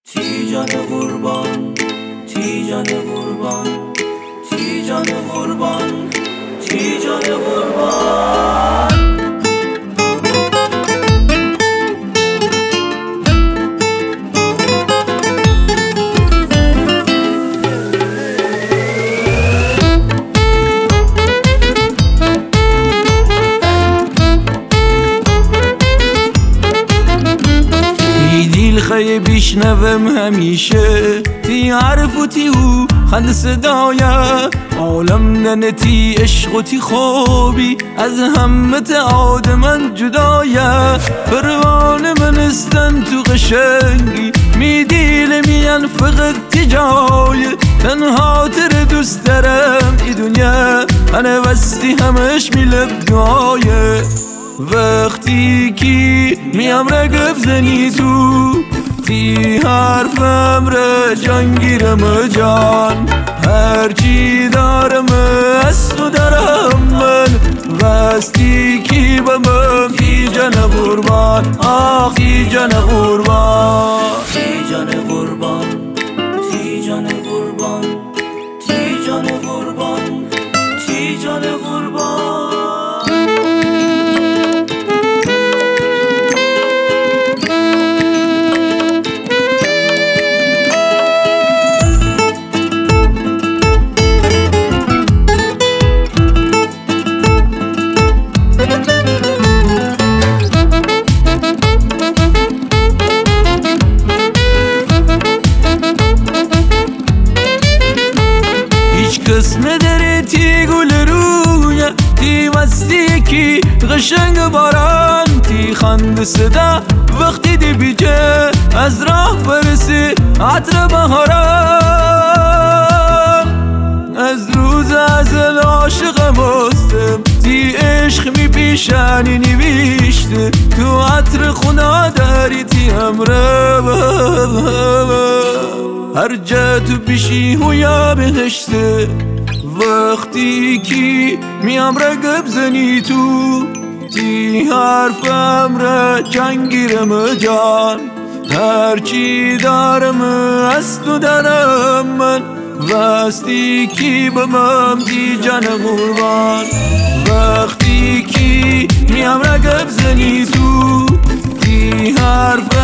تیجان قربان، تیجان قربان، تیجان قربان، تیجان قربان. خیلی بیشنوم همیشه تی حرف و تی او خند صدایه عالم ننه تی عشق و تی خوبی از همت آدمن جدایه پروانه من استن تو قشنگی می دیل میان فقط تی جای تنها تر دوست دارم ای دنیا هنه وستی همش می لب دعایه وقتی کی میام رگب زنی تو تی حرفم را جان گیرم جان هرچی دارم از تو دارم من وقتی کی بمم تی جان قربان آخ تی جان قربان تی جان قربان، تی جان قربان، تی جان قربان، تی جان قربان. قسم داره تی گل رویا تی مستی کی قشنگ باران تی خند صدا وقتی دی بیجه از راه برسی عطر بهاران از روز ازل عاشقم هستم تی عشق می پیشانی نویشته تو عطر خونه داری تی همراه هر جا تو پیشی هویا بهشته وقتی کی میام رگب زنی تو تی حرفم را جان گیرم جان هرچی دارم از تو دارم من وقتی کی بمم تی جان قربان وقتی کی میام رگب زنی تو تی حرف